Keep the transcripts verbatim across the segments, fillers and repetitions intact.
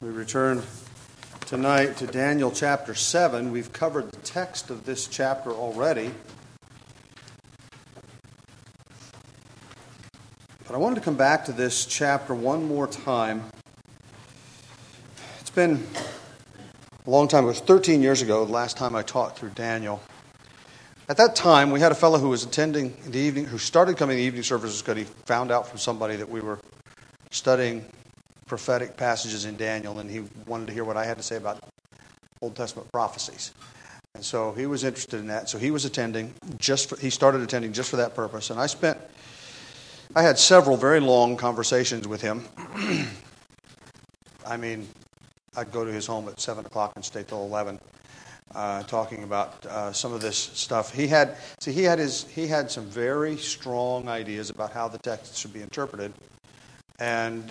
We return tonight to Daniel chapter seven. We've covered the text of this chapter already. But I wanted to come back to this chapter one more time. It's been a long time. It was thirteen years ago, the last time I taught through Daniel. At that time, we had a fellow who was attending the evening, who started coming to the evening services because he found out from somebody that we were studying prophetic passages in Daniel, and he wanted to hear what I had to say about Old Testament prophecies. And so he was interested in that. So he was attending just for, he started attending just for that purpose. And I spent, I had several very long conversations with him. I mean, I'd go to his home at seven o'clock and stay till eleven, uh, talking about uh, some of this stuff. He had, see, he had his, he had some very strong ideas about how the text should be interpreted, and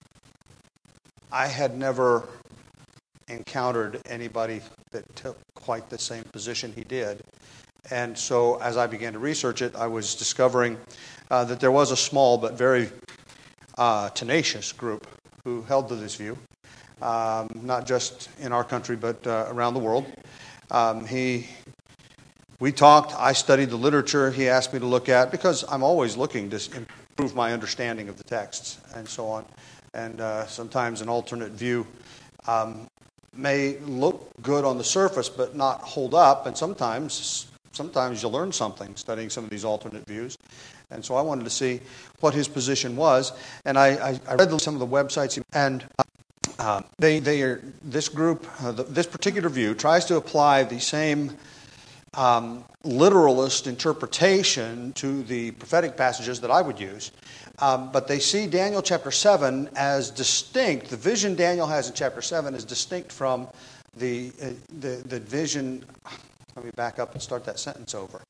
I had never encountered anybody that took quite the same position he did. And so as I began to research it, I was discovering uh, that there was a small but very uh, tenacious group who held to this view, um, not just in our country but uh, around the world. Um, he, we talked, I studied the literature he asked me to look at, because I'm always looking to improve my understanding of the texts and so on. And uh, sometimes an alternate view um, may look good on the surface but not hold up. And sometimes sometimes you learn something studying some of these alternate views. And so I wanted to see what his position was. And I, I, I read some of the websites. And uh, they, they are, this group, uh, the, this particular view, tries to apply the same um, literalist interpretation to the prophetic passages that I would use. Um, but they see Daniel chapter seven as distinct. The vision Daniel has in chapter seven is distinct from the, uh, the the vision. Let me back up and start that sentence over.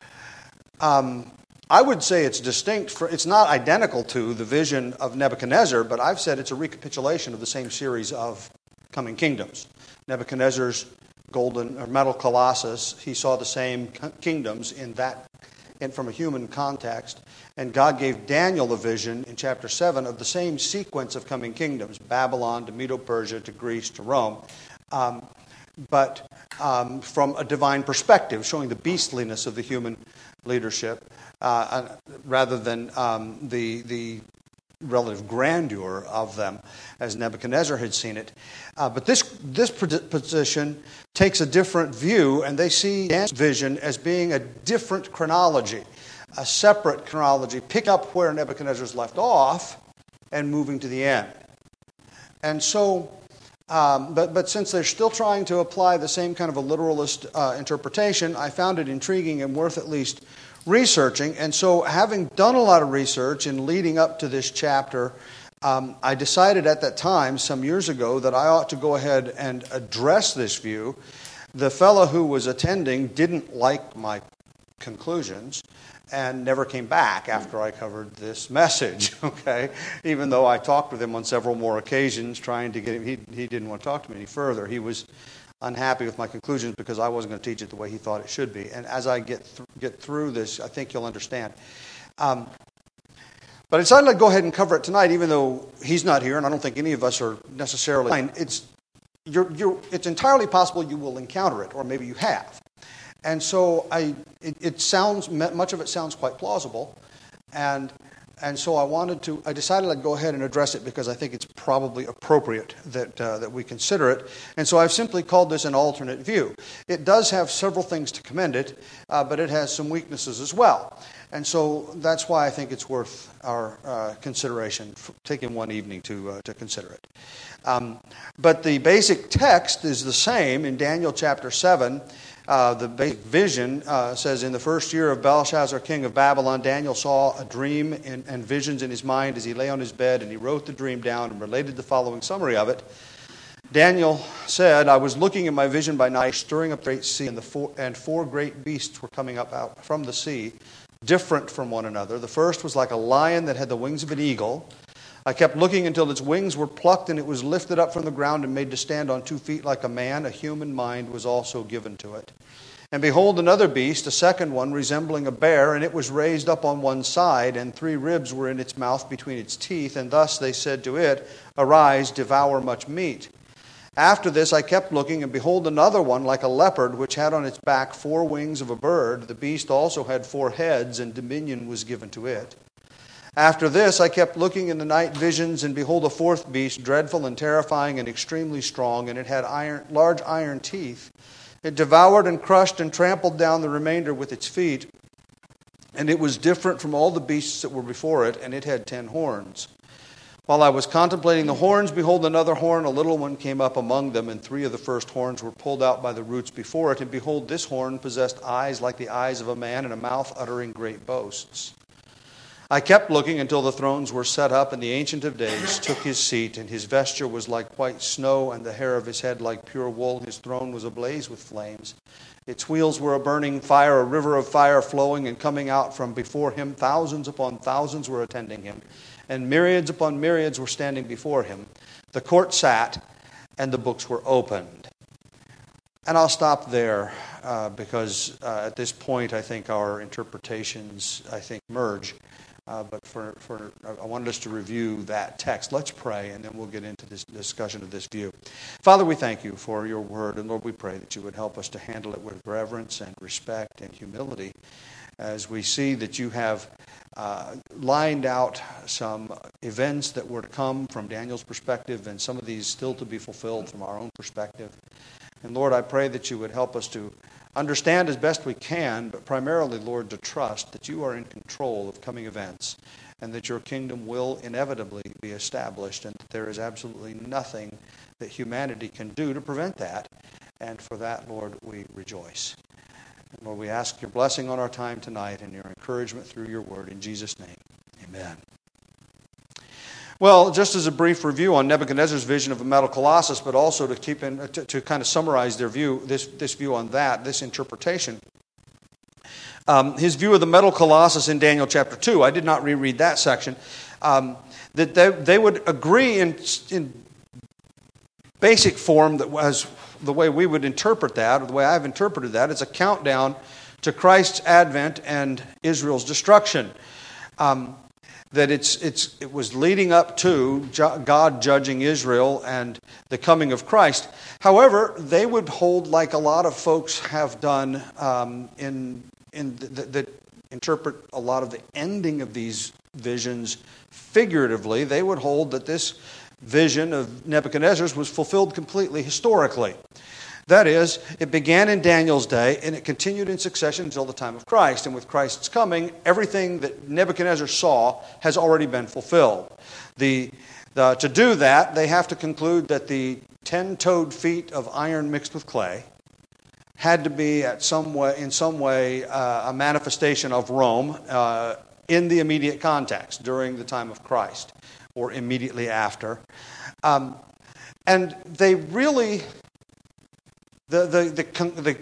Um, I would say it's distinct. For, it's not identical to the vision of Nebuchadnezzar, but I've said it's a recapitulation of the same series of coming kingdoms. Nebuchadnezzar's golden or metal colossus, he saw the same kingdoms in that, and from a human context. And God gave Daniel the vision in chapter seven of the same sequence of coming kingdoms, Babylon to Medo-Persia to Greece to Rome, um, but um, from a divine perspective, showing the beastliness of the human leadership uh, rather than um, the the relative grandeur of them as Nebuchadnezzar had seen it. Uh, but this this position takes a different view, and they see Daniel's vision as being a different chronology, a separate chronology, pick up where Nebuchadnezzar's left off and moving to the end. And so, um, but, but since they're still trying to apply the same kind of a literalist uh, interpretation, I found it intriguing and worth at least researching. And so, having done a lot of research in leading up to this chapter, um, I decided at that time, some years ago, that I ought to go ahead and address this view. The fellow who was attending didn't like my conclusions and never came back after I covered this message, okay? Even though I talked with him on several more occasions trying to get him, he, he didn't want to talk to me any further. He was unhappy with my conclusions because I wasn't going to teach it the way he thought it should be. And as I get th- get through this, I think you'll understand. Um, but I decided I'd go ahead and cover it tonight, even though he's not here, and I don't think any of us are necessarily. It's you're, you're, it's entirely possible you will encounter it, or maybe you have. And so I, it, it sounds, much of it sounds quite plausible, and and so I wanted to, I decided I'd go ahead and address it because I think it's probably appropriate that uh, that we consider it. And so I've simply called this an alternate view. It does have several things to commend it, uh, but it has some weaknesses as well. And so that's why I think it's worth our uh, consideration, taking one evening to uh, to consider it. Um, but the basic text is the same in Daniel chapter seven. Uh, the basic vision uh, says, in the first year of Belshazzar, king of Babylon, Daniel saw a dream and, and visions in his mind as he lay on his bed, and he wrote the dream down and related the following summary of it. Daniel said, I was looking at my vision by night, stirring up the great sea, and, the four, and four great beasts were coming up out from the sea, different from one another. The first was like a lion that had the wings of an eagle. I kept looking until its wings were plucked, and it was lifted up from the ground and made to stand on two feet like a man. A human mind was also given to it. And behold, another beast, a second one, resembling a bear, and it was raised up on one side, and three ribs were in its mouth between its teeth, and thus they said to it, Arise, devour much meat. After this I kept looking, and behold, another one, like a leopard, which had on its back four wings of a bird. The beast also had four heads, and dominion was given to it. After this I kept looking in the night visions, and behold, a fourth beast, dreadful and terrifying and extremely strong, and it had iron, large iron teeth. It devoured and crushed and trampled down the remainder with its feet. And it was different from all the beasts that were before it, and it had ten horns. While I was contemplating the horns, behold, another horn, a little one, came up among them, and three of the first horns were pulled out by the roots before it. And behold, this horn possessed eyes like the eyes of a man, and a mouth uttering great boasts. I kept looking until the thrones were set up, and the Ancient of Days took his seat, and his vesture was like white snow, and the hair of his head like pure wool. His throne was ablaze with flames. Its wheels were a burning fire, a river of fire flowing and coming out from before him. Thousands upon thousands were attending him, and myriads upon myriads were standing before him. The court sat, and the books were opened. And I'll stop there uh, because uh, at this point I think our interpretations, I think, merge. Uh, but for, for I wanted us to review that text. Let's pray, and then we'll get into this discussion of this view. Father, we thank you for your word, and Lord, we pray that you would help us to handle it with reverence and respect and humility as we see that you have uh, lined out some events that were to come from Daniel's perspective, and some of these still to be fulfilled from our own perspective. And Lord, I pray that you would help us to understand as best we can, but primarily, Lord, to trust that you are in control of coming events and that your kingdom will inevitably be established, and that there is absolutely nothing that humanity can do to prevent that. And for that, Lord, we rejoice. And Lord, we ask your blessing on our time tonight and your encouragement through your word. In Jesus' name, amen. Well, just as a brief review on Nebuchadnezzar's vision of a metal colossus, but also to keep in to, to kind of summarize their view, this this view on that, this interpretation. Um, his view of the metal colossus in Daniel chapter two. I did not reread that section. Um, that they they would agree in in basic form that was the way we would interpret that, or the way I've interpreted that. It's a countdown to Christ's advent and Israel's destruction. Um, that it's it's it was leading up to God judging Israel and the coming of Christ. However, they would hold, like a lot of folks have done um, in in that, that interpret a lot of the ending of these visions figuratively. They would hold that this vision of Nebuchadnezzar's was fulfilled completely historically. That is, it began in Daniel's day, and it continued in succession until the time of Christ. And with Christ's coming, everything that Nebuchadnezzar saw has already been fulfilled. The, the, to do that, they have to conclude that the ten-toed feet of iron mixed with clay had to be at some way, in some way uh, a manifestation of Rome uh, in the immediate context during the time of Christ or immediately after. Um, and they really... The, the, the, the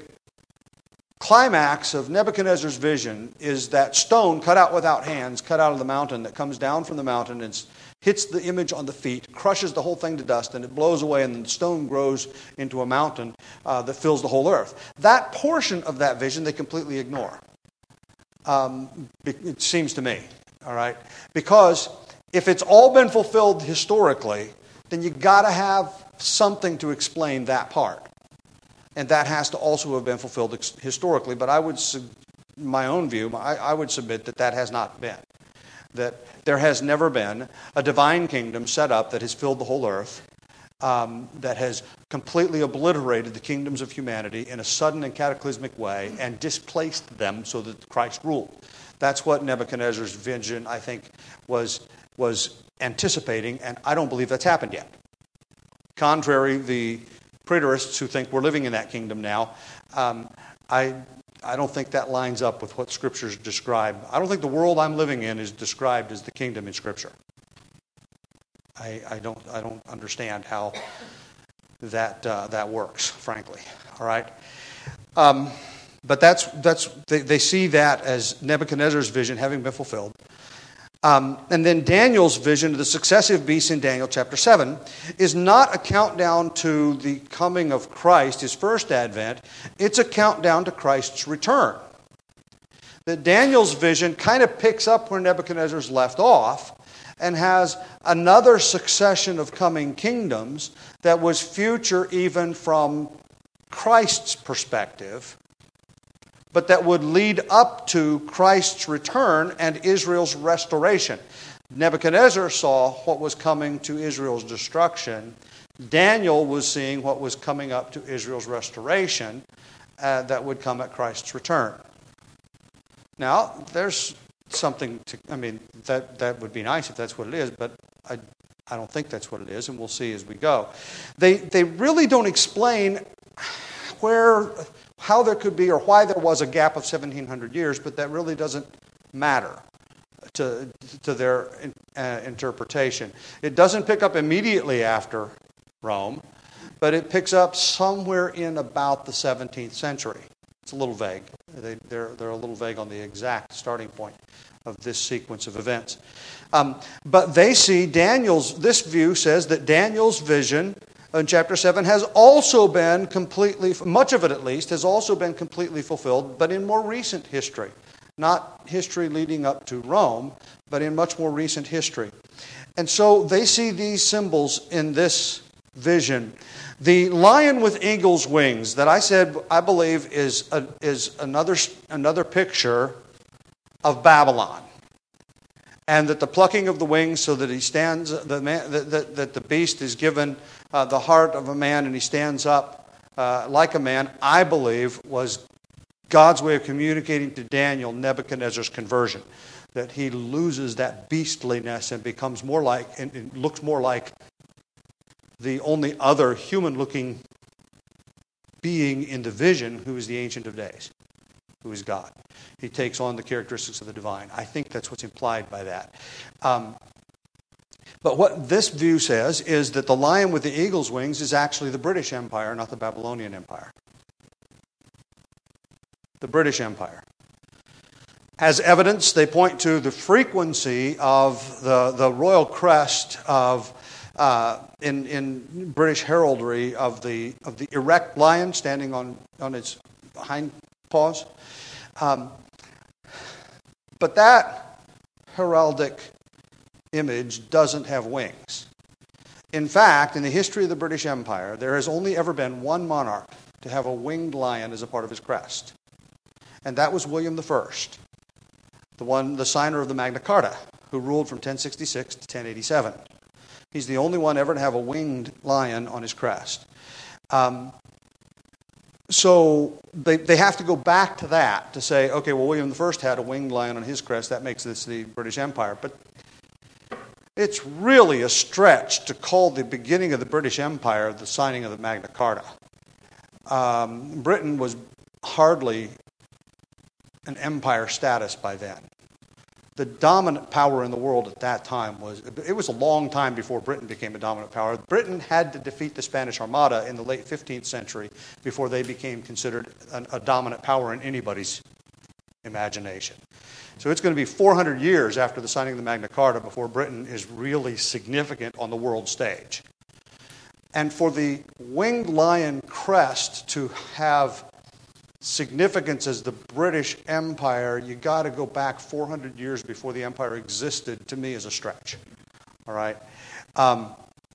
climax of Nebuchadnezzar's vision is that stone cut out without hands, cut out of the mountain, that comes down from the mountain and hits the image on the feet, crushes the whole thing to dust, and it blows away, and the stone grows into a mountain uh, that fills the whole earth. That portion of that vision they completely ignore, um, it seems to me, all right? Because if it's all been fulfilled historically, then you've got to have something to explain that part. And that has to also have been fulfilled historically. But I would, my own view, I, I would submit that that has not been. That there has never been a divine kingdom set up that has filled the whole earth, um, that has completely obliterated the kingdoms of humanity in a sudden and cataclysmic way and displaced them so that Christ ruled. That's what Nebuchadnezzar's vision, I think, was, was anticipating, and I don't believe that's happened yet. Contrary, the preterists who think we're living in that kingdom now, um, I I don't think that lines up with what Scriptures describe. I don't think the world I'm living in is described as the kingdom in Scripture. I, I don't I don't understand how that uh, that works, frankly. All right, um, but that's that's they, they see that as Nebuchadnezzar's vision having been fulfilled. Um, and then Daniel's vision of the successive beasts in Daniel chapter seven is not a countdown to the coming of Christ, his first advent. It's a countdown to Christ's return. That Daniel's vision kind of picks up where Nebuchadnezzar's left off and has another succession of coming kingdoms that was future even from Christ's perspective, but that would lead up to Christ's return and Israel's restoration. Nebuchadnezzar saw what was coming to Israel's destruction. Daniel was seeing what was coming up to Israel's restoration uh, that would come at Christ's return. Now, there's something to, I mean, that, that would be nice if that's what it is, but I, I don't think that's what it is, and we'll see as we go. They, they really don't explain where, how there could be or why there was a gap of seventeen hundred years, but that really doesn't matter to, to their uh, interpretation. It doesn't pick up immediately after Rome, but it picks up somewhere in about the seventeenth century. It's a little vague. They, they're, they're a little vague on the exact starting point of this sequence of events. Um, but they see Daniel's, this view says that Daniel's vision in chapter seven has also been completely, much of it at least, has also been completely fulfilled, but in more recent history. Not history leading up to Rome, but in much more recent history. And so they see these symbols in this vision. The lion with eagle's wings that I said I believe is a, is another another picture of Babylon, and that the plucking of the wings so that he stands, the man, that, that, that the beast is given uh, the heart of a man and he stands up uh, like a man, I believe was God's way of communicating to Daniel Nebuchadnezzar's conversion, that he loses that beastliness and becomes more like and, and looks more like the only other human-looking being in the vision, who is the Ancient of Days, who is God. He takes on the characteristics of the divine. I think that's what's implied by that. Um, but what this view says is that the lion with the eagle's wings is actually the British Empire, not the Babylonian Empire. The British Empire. As evidence, they point to the frequency of the, the royal crest of Uh, in, in British heraldry of the of the erect lion standing on, on its hind paws. Um, but that heraldic image doesn't have wings. In fact, in the history of the British Empire, there has only ever been one monarch to have a winged lion as a part of his crest. And that was William the First, the one, the signer of the Magna Carta, who ruled from ten sixty-six to ten eighty-seven. He's the only one ever to have a winged lion on his crest. Um, so they they have to go back to that to say, okay, well, William the First had a winged lion on his crest. That makes this the British Empire. But it's really a stretch to call the beginning of the British Empire the signing of the Magna Carta. Um, Britain was hardly an empire status by then. The dominant power in the world at that time was, it was a long time before Britain became a dominant power. Britain had to defeat the Spanish Armada in the late fifteenth century before they became considered an, a dominant power in anybody's imagination. So it's going to be four hundred years after the signing of the Magna Carta before Britain is really significant on the world stage. And for the winged lion crest to have significance as the British Empire, you got to go back four hundred years before the empire existed, to me, is a stretch. All right? Um,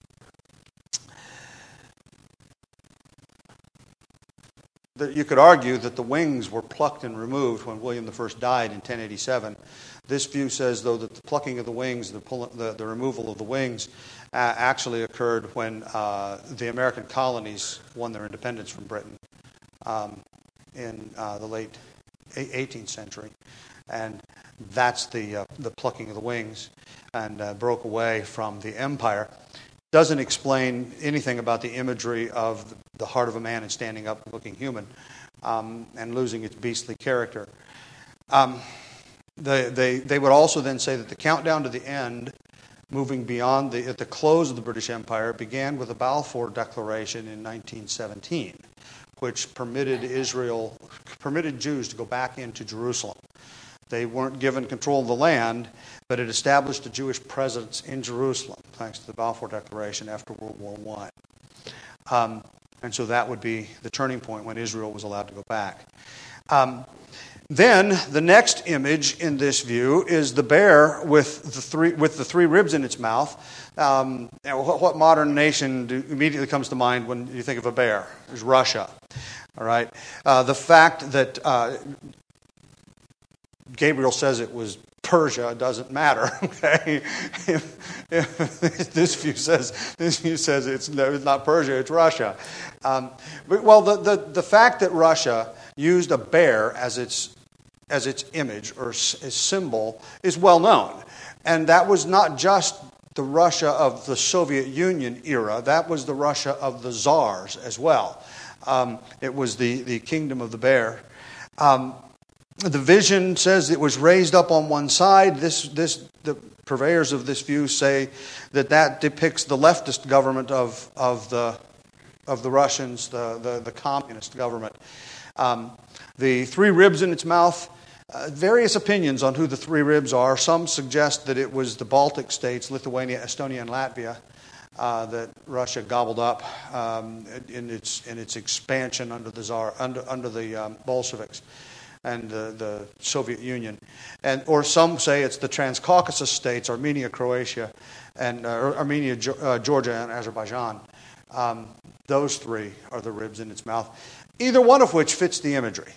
the, you could argue that the wings were plucked and removed when William the First died in ten eighty-seven. This view says, though, that the plucking of the wings, the, pull, the, the removal of the wings, uh, actually occurred when uh, the American colonies won their independence from Britain. Um, in uh, the late eighteenth century, and that's the uh, the plucking of the wings, and uh, broke away from the empire. Doesn't explain anything about the imagery of the heart of a man and standing up looking human, um, and losing its beastly character. Um, they, they, they would also then say that the countdown to the end, moving beyond the, at the close of the British Empire, began with the Balfour Declaration in nineteen seventeen. Which permitted Israel, permitted Jews to go back into Jerusalem. They weren't given control of the land, but it established a Jewish presence in Jerusalem, thanks to the Balfour Declaration after World War One. Um, and so that would be the turning point when Israel was allowed to go back. Um, then the next image in this view is the bear with the three with the three ribs in its mouth. Um, and what, what modern nation do, immediately comes to mind when you think of a bear? It's Russia. All right. Uh, the fact that uh, Gabriel says it was Persia doesn't matter. Okay, if, if this view says this view says it's, no, it's not Persia, it's Russia. Um, but, well, the, the the fact that Russia used a bear as its as its image or its symbol is well known, and that was not just the Russia of the Soviet Union era. That was the Russia of the czars as well. Um, it was the the kingdom of the bear. Um, The vision says it was raised up on one side. This, this, the purveyors of this view say that that depicts the leftist government of, of, the, of the Russians, the, the, the communist government. Um, the three ribs in its mouth, uh, various opinions on who the three ribs are. Some suggest that it was the Baltic states, Lithuania, Estonia, and Latvia, uh, that Russia gobbled up um, in, its, in its expansion under the Tsar, under, under the um, Bolsheviks and the, the Soviet Union. And or some say it's the Transcaucasus states, Armenia, Croatia, and uh, Armenia, uh, Georgia, and Azerbaijan. Um, those three are the ribs in its mouth, either one of which fits the imagery.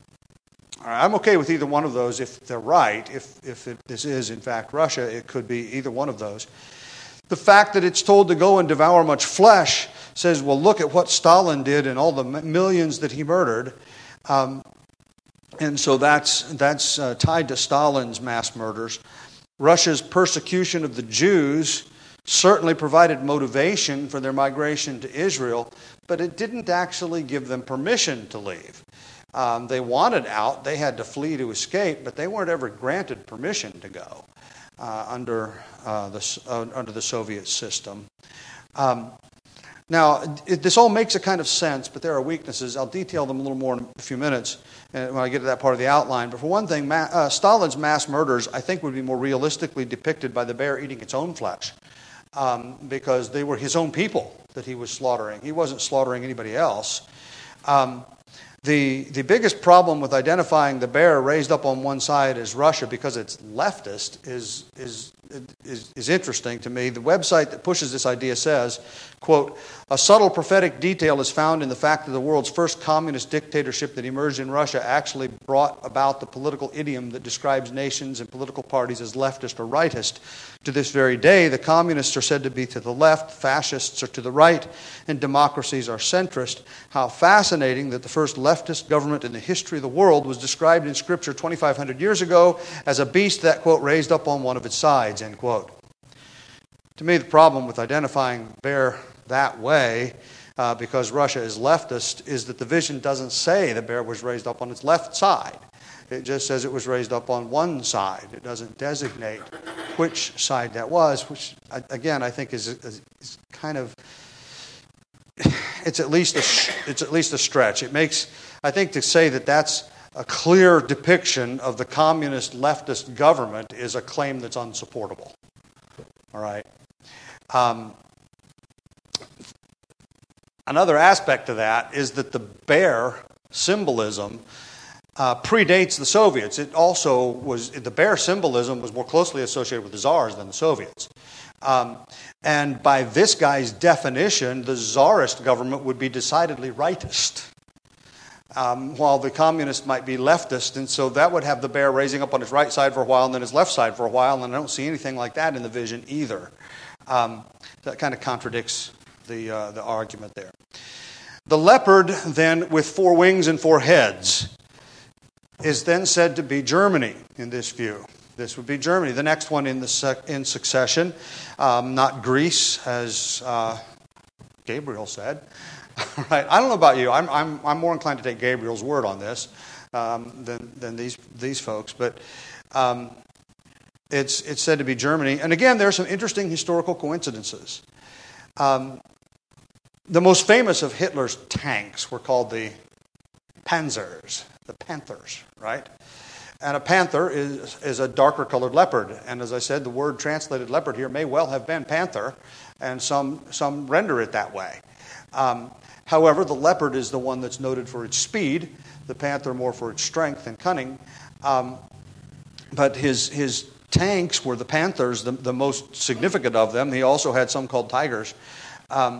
All right, I'm okay with either one of those if they're right. If, if it, this is, in fact, Russia, it could be either one of those. The fact that it's told to go and devour much flesh says, well, look at what Stalin did and all the millions that he murdered. Um, And so that's that's uh, tied to Stalin's mass murders. Russia's persecution of the Jews certainly provided motivation for their migration to Israel, but it didn't actually give them permission to leave. Um, they wanted out. They had to flee to escape, but they weren't ever granted permission to go uh, under, uh, the, uh, under the Soviet system. Um, Now, it, this all makes a kind of sense, but there are weaknesses. I'll detail them a little more in a few minutes uh, when I get to that part of the outline. But for one thing, ma- uh, Stalin's mass murders, I think, would be more realistically depicted by the bear eating its own flesh, um, because they were his own people that he was slaughtering. He wasn't slaughtering anybody else. Um, the, the biggest problem with identifying the bear raised up on one side as Russia because it's leftist is is Is, is interesting to me. The website that pushes this idea says, quote, a subtle prophetic detail is found in the fact that the world's first communist dictatorship that emerged in Russia actually brought about the political idiom that describes nations and political parties as leftist or rightist. To this very day, the communists are said to be to the left, fascists are to the right, and democracies are centrist. How fascinating that the first leftist government in the history of the world was described in Scripture twenty-five hundred years ago as a beast that, quote, raised up on one of its sides, end quote. To me, the problem with identifying bear that way, uh, because Russia is leftist, is that the vision doesn't say the bear was raised up on its left side. It just says it was raised up on one side. It doesn't designate which side that was, which, again, I think is, is, is kind of, it's at least a, it's at least a stretch. It makes, I think to say that that's a clear depiction of the communist leftist government is a claim that's unsupportable. All right. Um, another aspect of that is that the bear symbolism uh, predates the Soviets. It also was, the bear symbolism was more closely associated with the czars than the Soviets. Um, and by this guy's definition, the czarist government would be decidedly rightist. Um, while the communists might be leftist, and so that would have the bear raising up on his right side for a while and then his left side for a while, and I don't see anything like that in the vision either. Um, that kind of contradicts the, uh, the argument there. The leopard, then, with four wings and four heads, is then said to be Germany in this view. This would be Germany. The next one in, the sec- in succession, um, not Greece, as uh, Gabriel said. Right. I don't know about you. I'm I'm I'm more inclined to take Gabriel's word on this um, than than these these folks. But um, it's it's said to be Germany. And again, there are some interesting historical coincidences. Um, the most famous of Hitler's tanks were called the Panzers, the Panthers, right? And a panther is, is a darker colored leopard. And as I said, the word translated leopard here may well have been panther, and some, some render it that way. Um, however, the leopard is the one that's noted for its speed, the panther more for its strength and cunning. Um, but his, his tanks were the panthers, the, the most significant of them. He also had some called tigers. Um,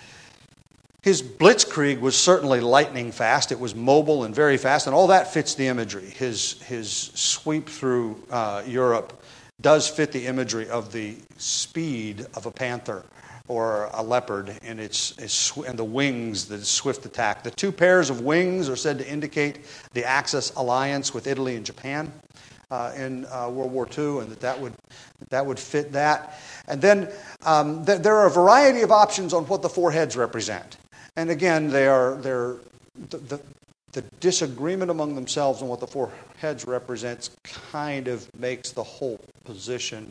His blitzkrieg was certainly lightning fast. It was mobile and very fast, and all that fits the imagery. His his sweep through uh, Europe does fit the imagery of the speed of a panther or a leopard in its, its and the wings, the swift attack. The two pairs of wings are said to indicate the Axis alliance with Italy and Japan uh, in uh, World War Two, and that that would that would fit that. And then um, th- there are a variety of options on what the four heads represent. And again, they are they're the, the the disagreement among themselves on what the four heads represents kind of makes the whole position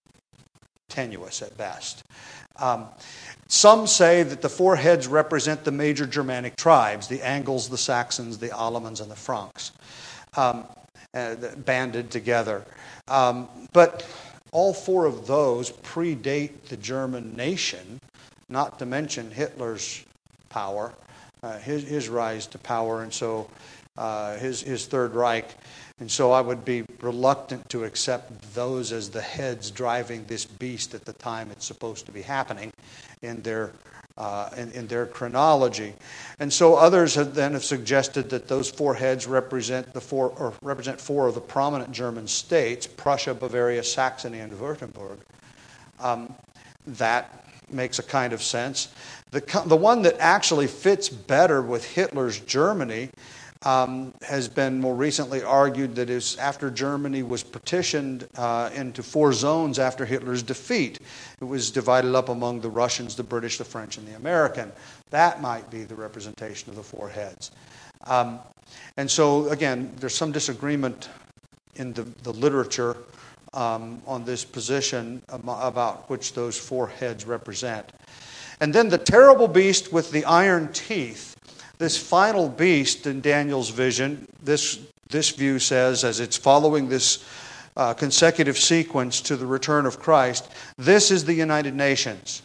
tenuous at best. Um, some say that the four heads represent the major Germanic tribes: the Angles, the Saxons, the Alamans, and the Franks, um, uh, banded together. Um, but all four of those predate the German nation, not to mention Hitler's power, uh, his, his rise to power, and so uh, his, his Third Reich. And so I would be reluctant to accept those as the heads driving this beast at the time it's supposed to be happening in their uh, in, in their chronology. And so others have then have suggested that those four heads represent the four or represent four of the prominent German states: Prussia, Bavaria, Saxony, and Württemberg. Um, that makes a kind of sense. The, the one that actually fits better with Hitler's Germany um, has been more recently argued that is after Germany was partitioned uh, into four zones after Hitler's defeat. It was divided up among the Russians, the British, the French, and the American. That might be the representation of the four heads. Um, and so, again, there's some disagreement in the, the literature um, on this position about which those four heads represent. And then the terrible beast with the iron teeth, this final beast in Daniel's vision, this, this view says, as it's following this uh, consecutive sequence to the return of Christ, this is the United Nations.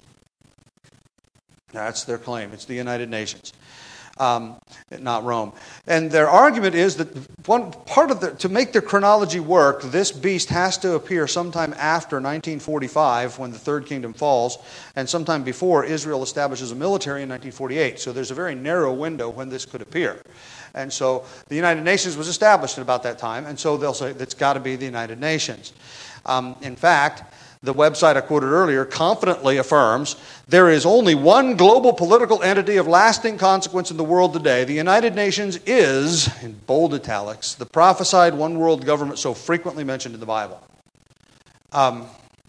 That's their claim. It's the United Nations, um, not Rome. And their argument is that one part of the, to make their chronology work, this beast has to appear sometime after nineteen forty-five, when the Third Kingdom falls, and sometime before Israel establishes a military in nineteen forty-eight. So there's a very narrow window when this could appear. And so the United Nations was established at about that time, and so they'll say it's got to be the United Nations. Um, in fact, the website I quoted earlier confidently affirms there is only one global political entity of lasting consequence in the world today. The United Nations is, in bold italics, the prophesied one world government so frequently mentioned in the Bible. Um,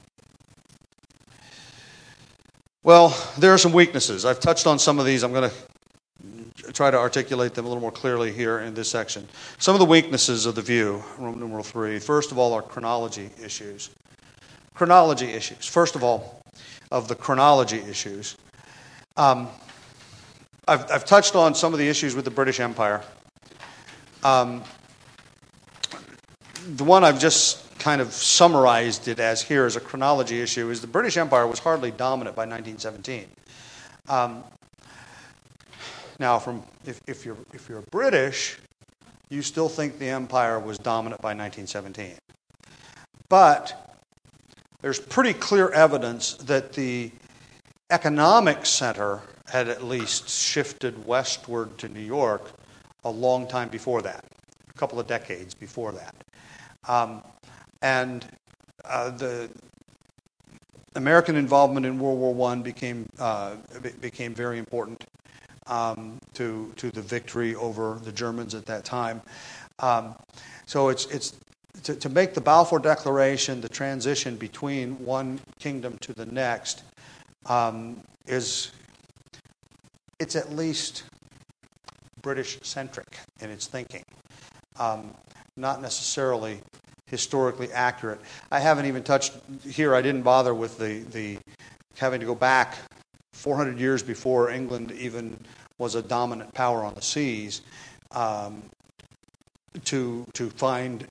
well, there are some weaknesses. I've touched on some of these. I'm going to try to articulate them a little more clearly here in this section. Some of the weaknesses of the view, Roman numeral three, first of all, are chronology issues. Chronology issues. First of all, of the chronology issues. Um, I've, I've touched on some of the issues with the British Empire. Um, the one I've just kind of summarized it as here as a chronology issue is the British Empire was hardly dominant by nineteen seventeen. Um, now, from if, if you're if you're British, you still think the empire was dominant by nineteen seventeen. But there's pretty clear evidence that the economic center had at least shifted westward to New York a long time before that, a couple of decades before that. Um, and uh, the American involvement in World War One became uh, became very important um, to to the victory over the Germans at that time. Um, so it's it's. To, to make the Balfour Declaration, the transition between one kingdom to the next, um, is it's at least British-centric in its thinking, um, not necessarily historically accurate. I haven't even touched here. I didn't bother with the the having to go back four hundred years before England even was a dominant power on the seas um, to to find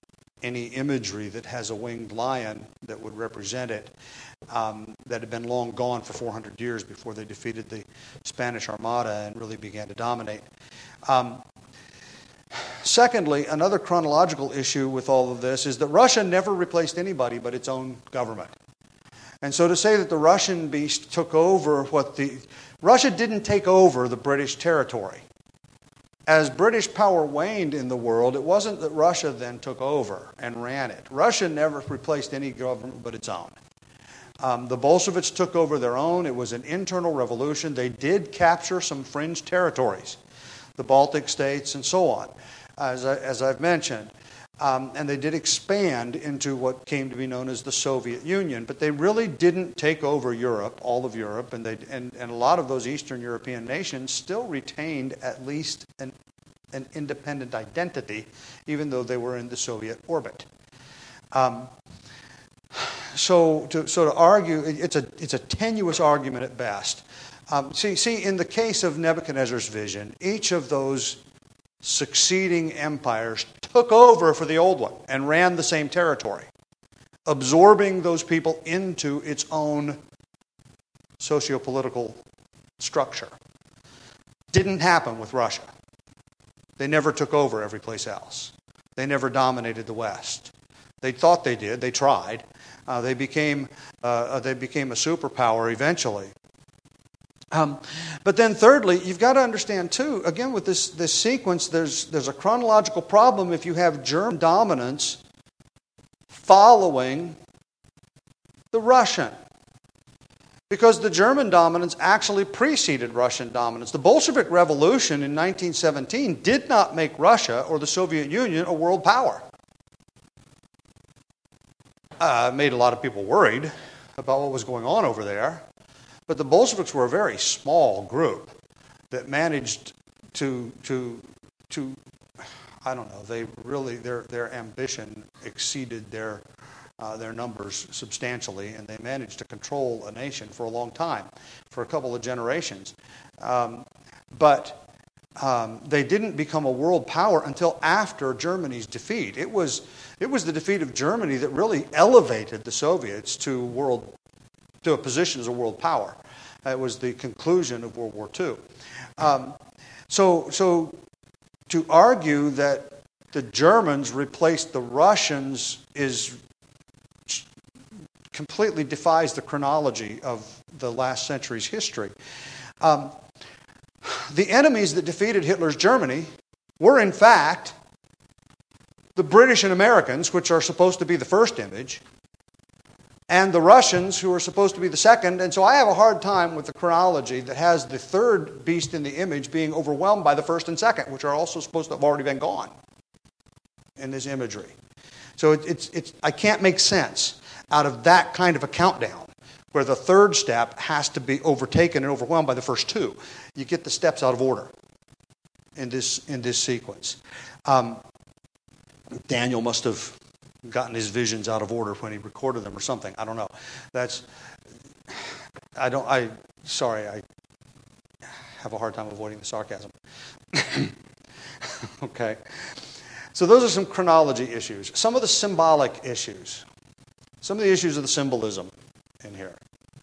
any imagery that has a winged lion that would represent it, um, that had been long gone for four hundred years before they defeated the Spanish Armada and really began to dominate. Um, secondly, another chronological issue with all of this is that Russia never replaced anybody but its own government. And so to say that the Russian beast took over what the... Russia didn't take over the British territory. As British power waned in the world, it wasn't that Russia then took over and ran it. Russia never replaced any government but its own. Um, the Bolsheviks took over their own. It was an internal revolution. They did capture some fringe territories, the Baltic states and so on, as, I, as I've mentioned. Um, and they did expand into what came to be known as the Soviet Union. But they really didn't take over Europe, all of Europe, and, they, and, and a lot of those Eastern European nations still retained at least an, an independent identity, even though they were in the Soviet orbit. Um, so, to, so to argue, it's a, it's a tenuous argument at best. Um, see, see, in the case of Nebuchadnezzar's vision, each of those succeeding empires took over for the old one and ran the same territory, absorbing those people into its own socio-political structure. Didn't happen with Russia. They never took over every place else. They never dominated the West. They thought they did. They tried. Uh, they became uh, they became a superpower eventually. Um, but then thirdly, you've got to understand too, again with this, this sequence, there's, there's a chronological problem if you have German dominance following the Russian. Because the German dominance actually preceded Russian dominance. The Bolshevik Revolution in nineteen seventeen did not make Russia or the Soviet Union a world power. Uh, it made a lot of people worried about what was going on over there. But the Bolsheviks were a very small group that managed to, to, to I don't know, they really, their, their ambition exceeded their, uh, their numbers substantially, and they managed to control a nation for a long time, for a couple of generations. Um, but um, they didn't become a world power until after Germany's defeat. It was, it was the defeat of Germany that really elevated the Soviets to world to a position as a world power. It was the conclusion of World War Two. Um, so, so to argue that the Germans replaced the Russians is completely defies the chronology of the last century's history. Um, the enemies that defeated Hitler's Germany were, in fact, the British and Americans, which are supposed to be the first image, and the Russians, who are supposed to be the second. And so I have a hard time with the chronology that has the third beast in the image being overwhelmed by the first and second, which are also supposed to have already been gone in this imagery. So it, it's, it's, I can't make sense out of that kind of a countdown where the third step has to be overtaken and overwhelmed by the first two. You get the steps out of order in this, in this sequence. Um, Daniel must have gotten his visions out of order when he recorded them or something. I don't know. That's, I don't, I, sorry, I have a hard time avoiding the sarcasm. Okay. So those are some chronology issues. Some of the symbolic issues. Some of the issues of the symbolism in here.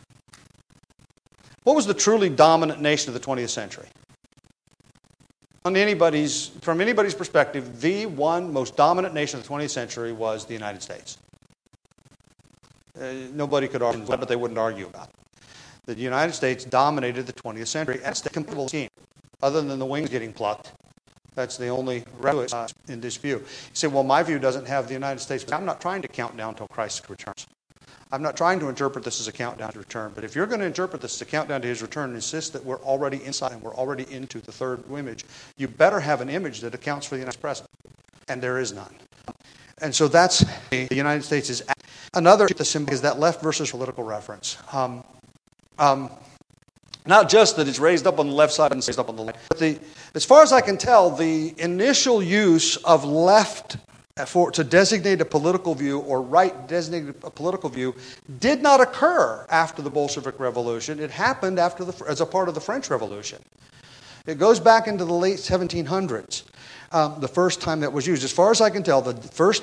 What was the truly dominant nation of the twentieth century? On anybody's, from anybody's perspective, the one most dominant nation of the twentieth century was the United States. Uh, nobody could argue, but they wouldn't argue about it. The United States dominated the twentieth century. That's the complete scheme. Other than the wings getting plucked, that's the only reference uh, in this view. You say, well, my view doesn't have the United States. I'm not trying to count down until Christ returns. I'm not trying to interpret this as a countdown to return, but if you're going to interpret this as a countdown to his return and insist that we're already inside and we're already into the third image, you better have an image that accounts for the United States present. And there is none. And so that's the United States is another the symbol is that left versus political reference. Um, um, not just that it's raised up on the left side and raised up on the left, but the, as far as I can tell, the initial use of left For, to designate a political view or right designate a political view did not occur after the Bolshevik Revolution. It happened after the, as a part of the French Revolution. It goes back into the late seventeen hundreds, um, the first time that was used. As far as I can tell, the first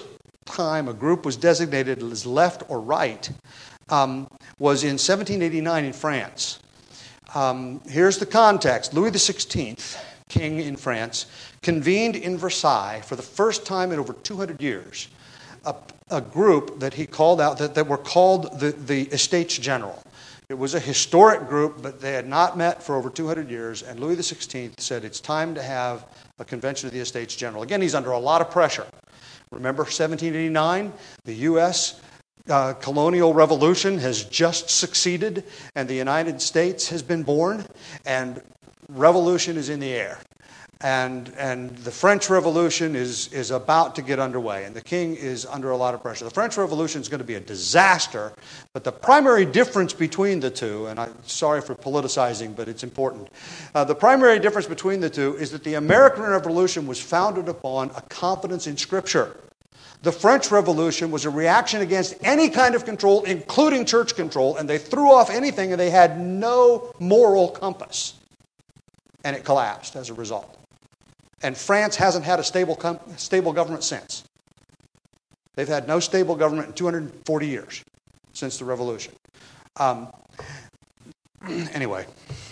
time a group was designated as left or right um, was in seventeen eighty-nine in France. Um, here's the context. Louis the sixteenth, king in France, convened in Versailles for the first time in over two hundred years a, a group that he called out, that, that were called the, the Estates General. It was a historic group, but they had not met for over two hundred years, and Louis the sixteenth said it's time to have a convention of the Estates General. Again, he's under a lot of pressure. Remember seventeen eighty-nine? The U S uh, colonial revolution has just succeeded, and the United States has been born, and revolution is in the air. And and the French Revolution is, is about to get underway, and the king is under a lot of pressure. The French Revolution is going to be a disaster, but the primary difference between the two, and I'm sorry for politicizing, but it's important. Uh, the primary difference between the two is that the American Revolution was founded upon a confidence in Scripture. The French Revolution was a reaction against any kind of control, including church control, and they threw off anything, and they had no moral compass. And it collapsed as a result. And France hasn't had a stable com- stable government since. They've had no stable government in two hundred forty years since the revolution. Um, anyway,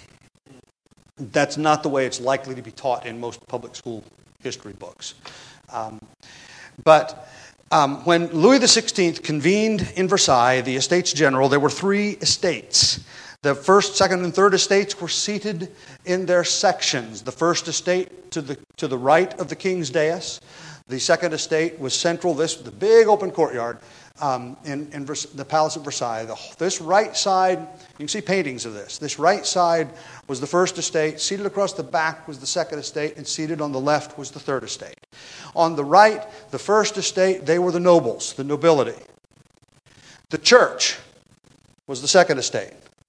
that's not the way it's likely to be taught in most public school history books. Um, but um, when Louis the sixteenth convened in Versailles, the Estates General, there were three estates. The first, second, and third estates were seated in their sections. The first estate to the to the right of the king's dais. The second estate was central, this the big open courtyard um, in, in Vers- the Palace of Versailles. The, this right side, you can see paintings of this. This right side was the first estate. Seated across the back was the second estate, and seated on the left was the third estate. On the right, the first estate, they were the nobles, the nobility. The church was the second estate.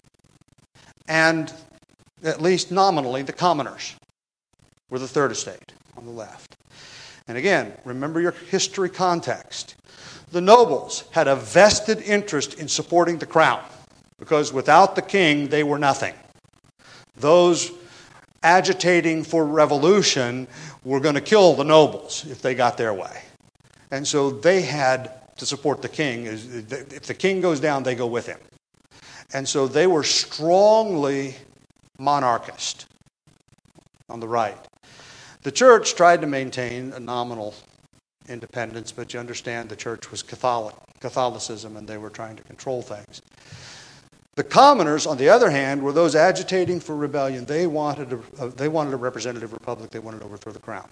And, at least nominally, the commoners were the third estate on the left. And again, remember your history context. The nobles had a vested interest in supporting the crown, because without the king, they were nothing. Those agitating for revolution were going to kill the nobles if they got their way. And so they had to support the king. If the king goes down, they go with him. And so they were strongly monarchist on the right. The church tried to maintain a nominal independence, but you understand the church was Catholic, Catholicism, and they were trying to control things. The commoners, on the other hand, were those agitating for rebellion. They wanted a, they wanted a representative republic. They wanted to overthrow the crown.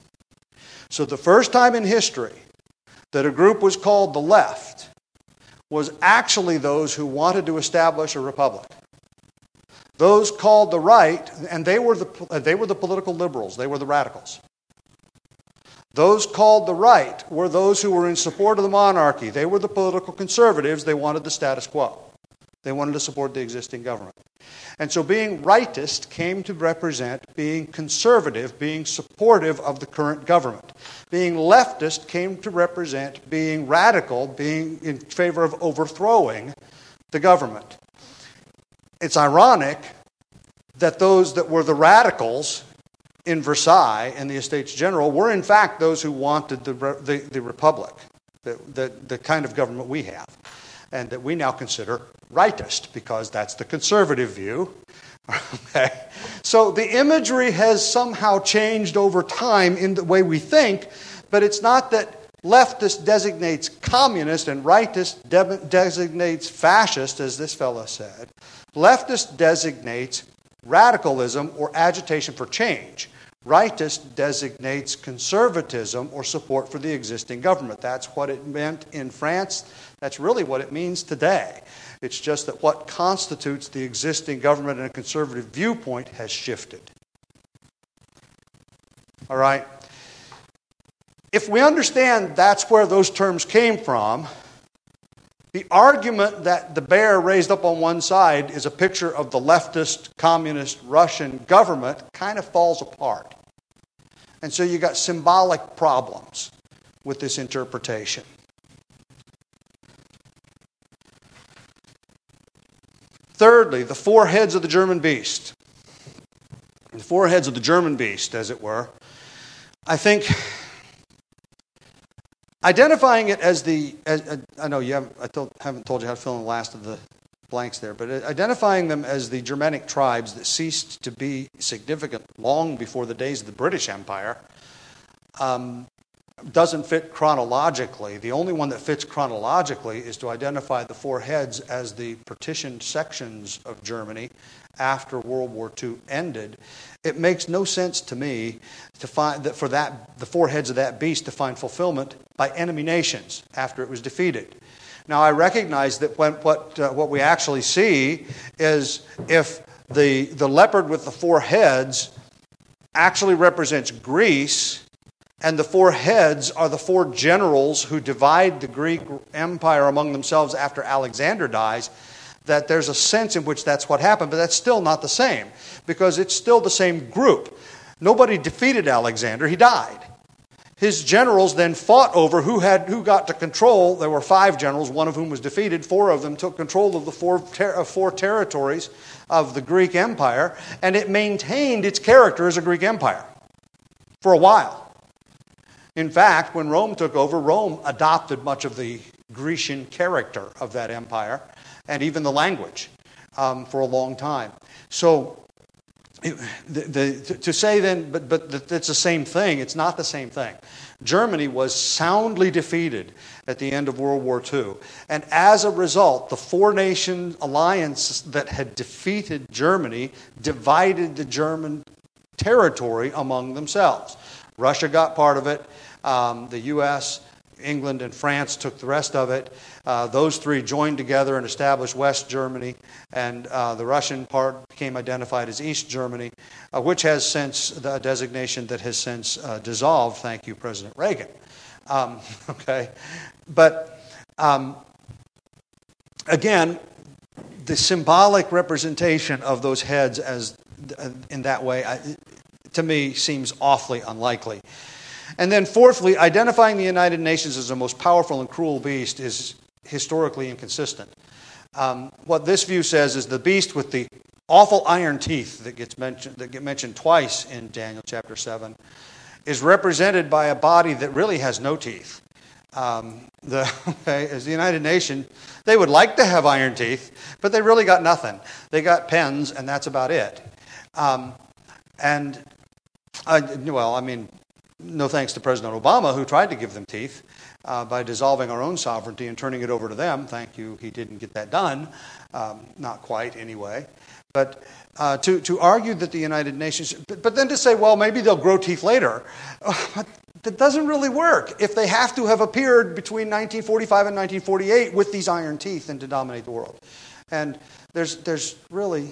So the first time in history that a group was called the left was actually those who wanted to establish a republic. Those called the right, and they were the, they were the political liberals, they were the radicals. Those called the right were those who were in support of the monarchy. They were the political conservatives, they wanted the status quo. They wanted to support the existing government. And so being rightist came to represent being conservative, being supportive of the current government. Being leftist came to represent being radical, being in favor of overthrowing the government. It's ironic that those that were the radicals in Versailles and the Estates General were in fact those who wanted the, the, the republic, the, the, the kind of government we have, and that we now consider rightist, because that's the conservative view. Okay. So the imagery has somehow changed over time in the way we think, but it's not that leftist designates communist and rightist de- designates fascist, as this fellow said. Leftist designates radicalism or agitation for change. Rightist designates conservatism or support for the existing government. That's what it meant in France. That's really what it means today. It's just that what constitutes the existing government in a conservative viewpoint has shifted. All right? If we understand that's where those terms came from, the argument that the bear raised up on one side is a picture of the leftist, communist, Russian government kind of falls apart. And so you got symbolic problems with this interpretation. Thirdly, the four heads of the German beast. The four heads of the German beast, as it were. I think Identifying it as the, as, uh, I know you haven't, I told, haven't told you how to fill in the last of the blanks there, but identifying them as the Germanic tribes that ceased to be significant long before the days of the British Empire um, doesn't fit chronologically. The only one that fits chronologically is to identify the four heads as the partitioned sections of Germany after World War Two ended. It makes no sense to me to find that for that the four heads of that beast to find fulfillment by enemy nations after it was defeated. Now I recognize that when, what uh, what we actually see is if the the leopard with the four heads actually represents Greece, and the four heads are the four generals who divide the Greek Empire among themselves after Alexander dies, that there's a sense in which that's what happened, but that's still not the same, because it's still the same group. Nobody defeated Alexander, he died. His generals then fought over who had who got to control. There were five generals, one of whom was defeated. Four of them took control of the four, ter- four territories of the Greek Empire, and it maintained its character as a Greek Empire for a while. In fact, when Rome took over, Rome adopted much of the Grecian character of that empire, and even the language, um, for a long time. So, it, the, the, to say then, but, but it's the same thing, it's not the same thing. Germany was soundly defeated at the end of World War Two. And as a result, the four-nation alliance that had defeated Germany divided the German territory among themselves. Russia got part of it. Um, the U S, England, and France took the rest of it. Uh, those three joined together and established West Germany, and uh, the Russian part became identified as East Germany, uh, which has since the designation that has since uh, dissolved. Thank you, President Reagan. Um, okay, but um, again, the symbolic representation of those heads as uh, in that way, I, to me, seems awfully unlikely. And then fourthly, identifying the United Nations as the most powerful and cruel beast is historically inconsistent. Um, what this view says is the beast with the awful iron teeth that gets mentioned that get mentioned twice in Daniel chapter seven is represented by a body that really has no teeth. Um, the, okay, as the United Nations, they would like to have iron teeth, but they really got nothing. They got pens, and that's about it. Um, and, I, well, I mean, no thanks to President Obama, who tried to give them teeth uh, by dissolving our own sovereignty and turning it over to them. Thank you, he didn't get that done. Um, not quite, anyway. But uh, to, to argue that the United Nations... But, but then to say, well, maybe they'll grow teeth later. But that doesn't really work if they have to have appeared between nineteen forty-five and nineteen forty-eight with these iron teeth and to dominate the world. And there's, there's really...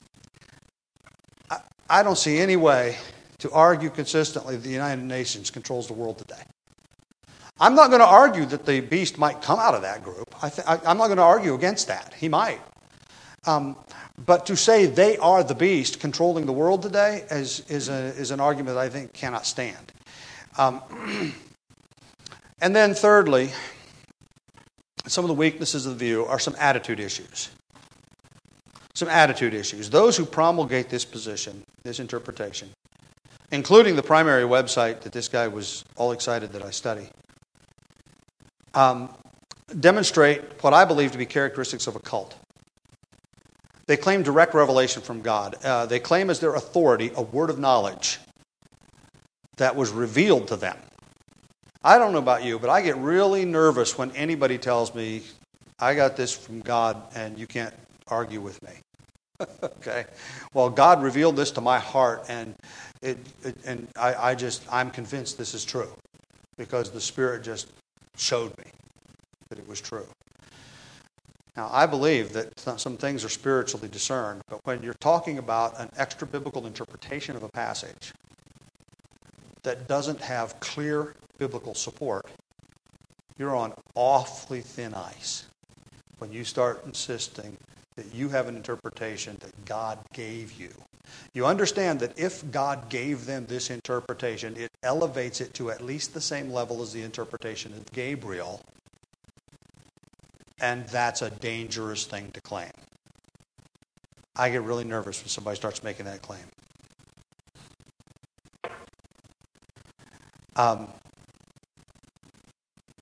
I, I don't see any way to argue consistently that the United Nations controls the world today. I'm not going to argue that the beast might come out of that group. I th- I, I'm not going to argue against that. He might. Um, but to say they are the beast controlling the world today is, is, a, is an argument that I think cannot stand. Um, and then thirdly, some of the weaknesses of the view are some attitude issues. Some attitude issues. Those who promulgate this position, this interpretation, including the primary website that this guy was all excited that I study, um, demonstrate what I believe to be characteristics of a cult. They claim direct revelation from God. Uh, they claim as their authority a word of knowledge that was revealed to them. I don't know about you, but I get really nervous when anybody tells me, I got this from God and you can't argue with me. Okay? Well, God revealed this to my heart, and it, it and I, I just, I'm convinced this is true because the Spirit just showed me that it was true. Now, I believe that some things are spiritually discerned, but when you're talking about an extra-biblical interpretation of a passage that doesn't have clear biblical support, you're on awfully thin ice when you start insisting that you have an interpretation that God gave you. You understand that if God gave them this interpretation, it elevates it to at least the same level as the interpretation of Gabriel, and that's a dangerous thing to claim. I get really nervous when somebody starts making that claim. Um,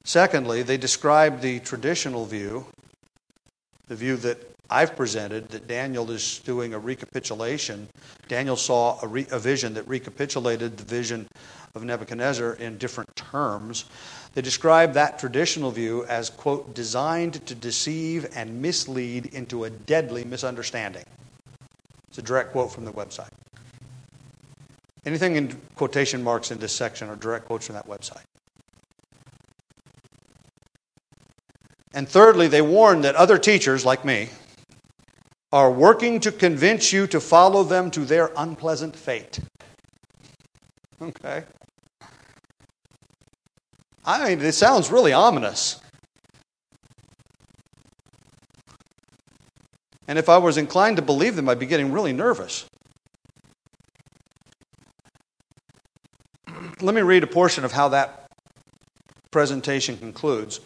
Secondly, they describe the traditional view, the view that I've presented, that Daniel is doing a recapitulation. Daniel saw a, re, a vision that recapitulated the vision of Nebuchadnezzar in different terms. They describe that traditional view as, quote, designed to deceive and mislead into a deadly misunderstanding. It's a direct quote from the website. Anything in quotation marks in this section are direct quotes from that website. And thirdly, they warn that other teachers, like me, are working to convince you to follow them to their unpleasant fate. Okay. I mean, it sounds really ominous. And if I was inclined to believe them, I'd be getting really nervous. Let me read a portion of how that presentation concludes.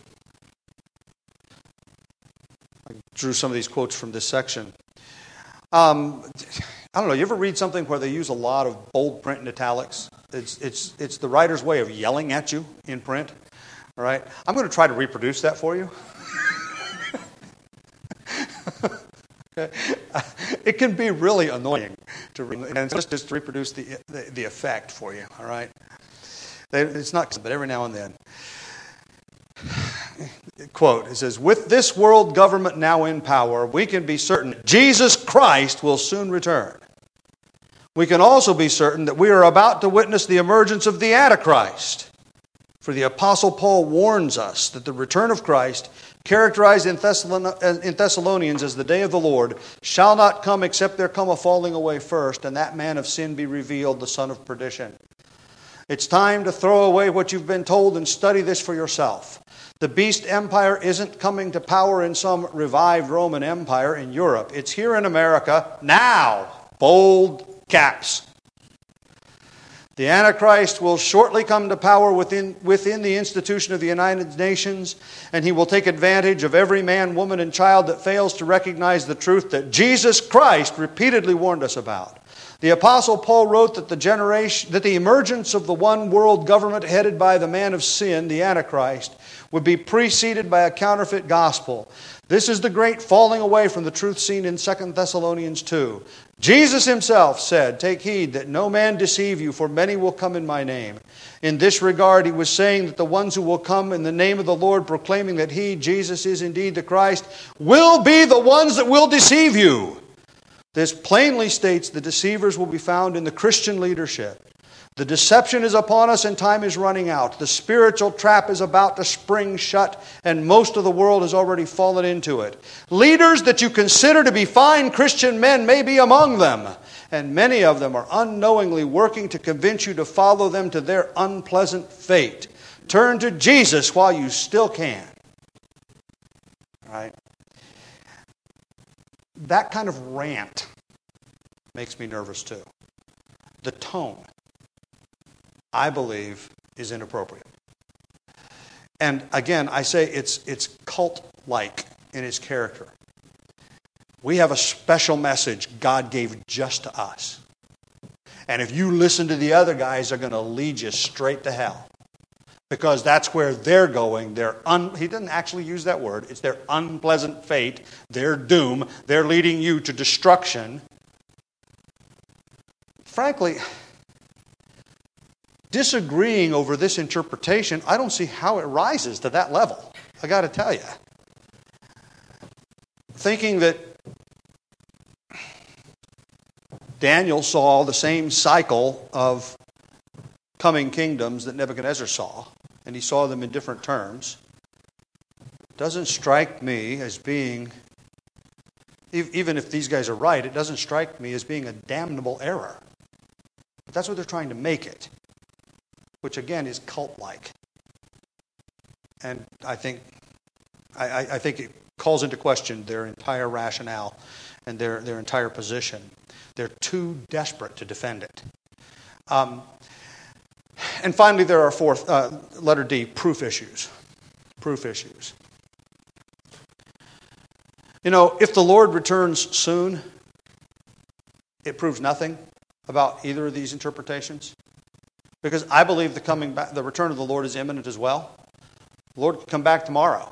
I drew some of these quotes from this section. Um, I don't know, you ever read something where they use a lot of bold print and italics? It's, it's, it's the writer's way of yelling at you in print. All right? I'm going to try to reproduce that for you. Okay. It can be really annoying to read, and just, just to reproduce the, the, the effect for you. All right? It's not, but every now and then. Quote, it says, with this world government now in power, we can be certain Jesus Christ will soon return. We can also be certain that we are about to witness the emergence of the Antichrist. For the Apostle Paul warns us that the return of Christ, characterized in Thessalonians as the day of the Lord, shall not come except there come a falling away first, and that man of sin be revealed, the son of perdition. It's time to throw away what you've been told and study this for yourself. The beast empire isn't coming to power in some revived Roman Empire in Europe. It's here in America now. Bold caps. The Antichrist will shortly come to power within, within the institution of the United Nations, and he will take advantage of every man, woman, and child that fails to recognize the truth that Jesus Christ repeatedly warned us about. The Apostle Paul wrote that the generation, that the emergence of the one world government headed by the man of sin, the Antichrist, would be preceded by a counterfeit gospel. This is the great falling away from the truth seen in Second Thessalonians two. Jesus himself said, take heed that no man deceive you, for many will come in my name. In this regard, he was saying that the ones who will come in the name of the Lord, proclaiming that he, Jesus, is indeed the Christ, will be the ones that will deceive you. This plainly states the deceivers will be found in the Christian leadership. The deception is upon us and time is running out. The spiritual trap is about to spring shut, and most of the world has already fallen into it. Leaders that you consider to be fine Christian men may be among them, and many of them are unknowingly working to convince you to follow them to their unpleasant fate. Turn to Jesus while you still can. All right? That kind of rant makes me nervous too. The tone, I believe, is inappropriate. And again, I say it's it's cult-like in its character. We have a special message God gave just to us. And if you listen to the other guys, they're going to lead you straight to hell. Because that's where they're going. Their un, he didn't actually use that word. It's their unpleasant fate, their doom. They're leading you to destruction. Frankly, disagreeing over this interpretation, I don't see how it rises to that level. I got to tell you. Thinking that Daniel saw the same cycle of coming kingdoms that Nebuchadnezzar saw, and he saw them in different terms, doesn't strike me as being, even if these guys are right, it doesn't strike me as being a damnable error. But that's what they're trying to make it, which again is cult-like. And I think, I, I think it calls into question their entire rationale and their, their entire position. They're too desperate to defend it. Um, And finally, there are fourth, uh, letter D, proof issues. Proof issues. You know, if the Lord returns soon, it proves nothing about either of these interpretations. Because I believe the coming back, the return of the Lord is imminent as well. The Lord could come back tomorrow.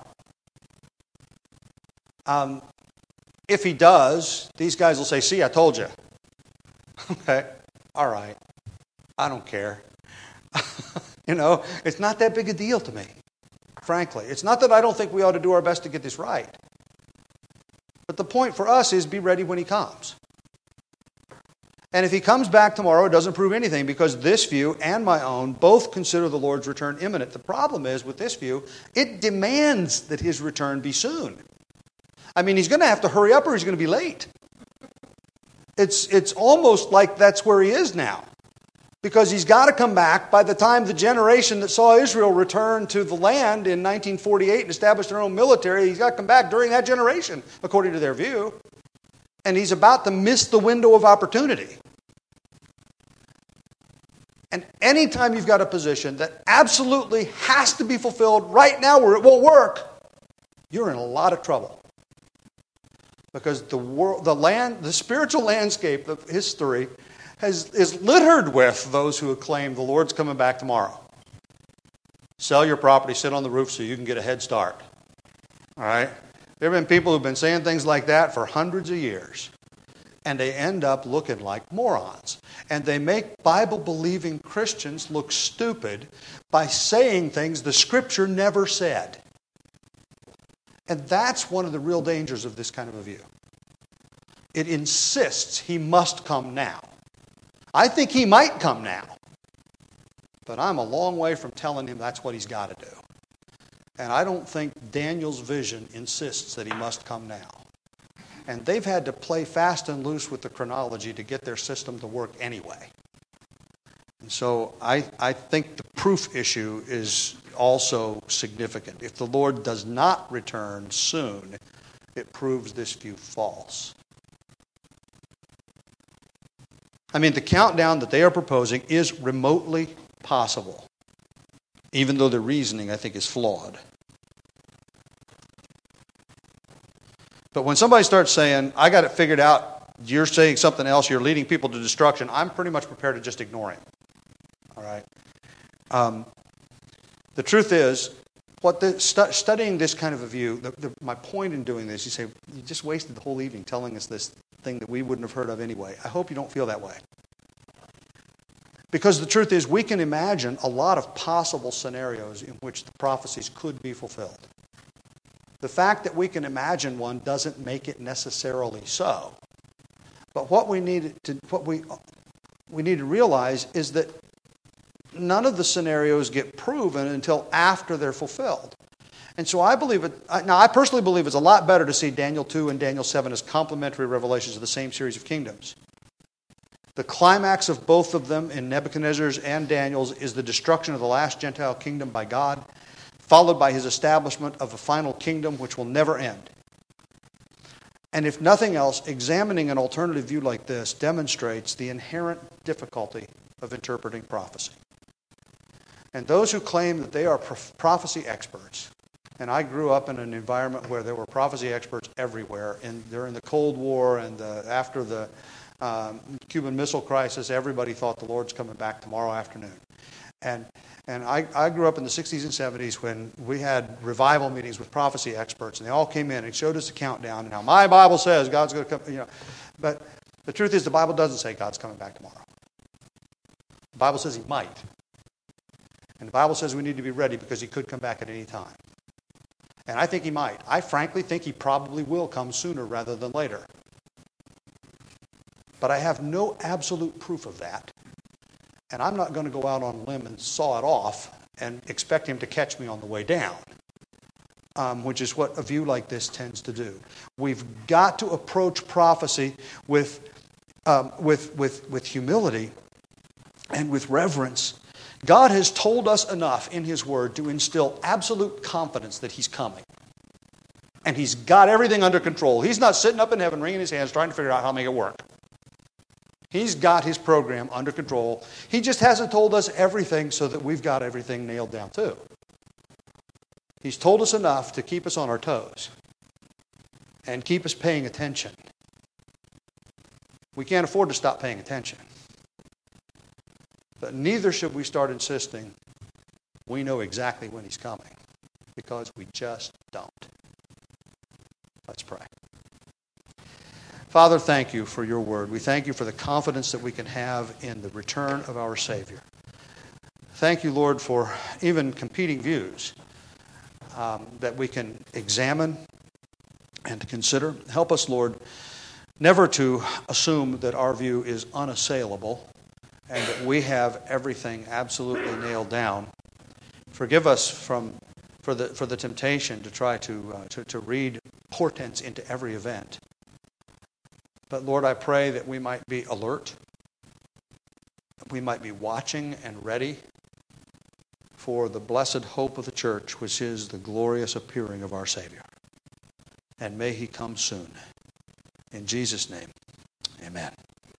Um, if he does, these guys will say, see, I told you. Okay, all right. I don't care. You know, it's not that big a deal to me, frankly. It's not that I don't think we ought to do our best to get this right. But the point for us is be ready when he comes. And if he comes back tomorrow, it doesn't prove anything, because this view and my own both consider the Lord's return imminent. The problem is, with this view, it demands that his return be soon. I mean, he's going to have to hurry up or he's going to be late. It's, it's almost like that's where he is now. Because he's got to come back by the time the generation that saw Israel return to the land in nineteen forty-eight and establish their own military, he's got to come back during that generation, according to their view. And he's about to miss the window of opportunity. And anytime you've got a position that absolutely has to be fulfilled right now or it won't work, you're in a lot of trouble. Because the world, the land, the spiritual landscape of history has, is littered with those who claim the Lord's coming back tomorrow. Sell your property, sit on the roof so you can get a head start. All right? There have been people who've been saying things like that for hundreds of years. And they end up looking like morons. And they make Bible-believing Christians look stupid by saying things the Scripture never said. And that's one of the real dangers of this kind of a view. It insists he must come now. I think he might come now. But I'm a long way from telling him that's what he's got to do. And I don't think Daniel's vision insists that he must come now. And they've had to play fast and loose with the chronology to get their system to work anyway. And so I, I think the proof issue is also significant. If the Lord does not return soon, it proves this view false. I mean, the countdown that they are proposing is remotely possible, even though the reasoning, I think, is flawed. But when somebody starts saying, I got it figured out, you're saying something else, you're leading people to destruction, I'm pretty much prepared to just ignore him. All right? Um, the truth is, what the, stu- studying this kind of a view, the, the, my point in doing this, you say, you just wasted the whole evening telling us this thing that we wouldn't have heard of anyway. I hope you don't feel that way. Because the truth is, we can imagine a lot of possible scenarios in which the prophecies could be fulfilled. The fact that we can imagine one doesn't make it necessarily so. But what we need to what we we need to realize is that none of the scenarios get proven until after they're fulfilled. And so I believe it. Now, I personally believe it's a lot better to see Daniel two and Daniel seven as complementary revelations of the same series of kingdoms. The climax of both of them in Nebuchadnezzar's and Daniel's is the destruction of the last Gentile kingdom by God, followed by his establishment of a final kingdom which will never end. And if nothing else, examining an alternative view like this demonstrates the inherent difficulty of interpreting prophecy. And those who claim that they are prophecy experts, and I grew up in an environment where there were prophecy experts everywhere, and during the Cold War and the, after the um, Cuban Missile Crisis, everybody thought the Lord's coming back tomorrow afternoon. And And I, I grew up in the sixties and seventies when we had revival meetings with prophecy experts, and they all came in and showed us a countdown, and now my Bible says God's going to come, you know. But the truth is, the Bible doesn't say God's coming back tomorrow. The Bible says he might. And the Bible says we need to be ready because he could come back at any time. And I think he might. I frankly think he probably will come sooner rather than later. But I have no absolute proof of that. And I'm not going to go out on a limb and saw it off and expect him to catch me on the way down, um, which is what a view like this tends to do. We've got to approach prophecy with, um, with, with, with humility and with reverence. God has told us enough in his word to instill absolute confidence that he's coming. And he's got everything under control. He's not sitting up in heaven wringing his hands trying to figure out how to make it work. He's got his program under control. He just hasn't told us everything so that we've got everything nailed down too. He's told us enough to keep us on our toes and keep us paying attention. We can't afford to stop paying attention. But neither should we start insisting we know exactly when he's coming. because we just don't. Let's pray. Father, thank you for your word. We thank you for the confidence that we can have in the return of our Savior. Thank you, Lord, for even competing views um, that we can examine and to consider. Help us, Lord, never to assume that our view is unassailable and that we have everything absolutely nailed down. Forgive us from for the for the temptation to try to uh, to, to read portents into every event. But Lord, I pray that we might be alert, that we might be watching and ready for the blessed hope of the church, which is the glorious appearing of our Savior. And may he come soon. In Jesus' name, amen.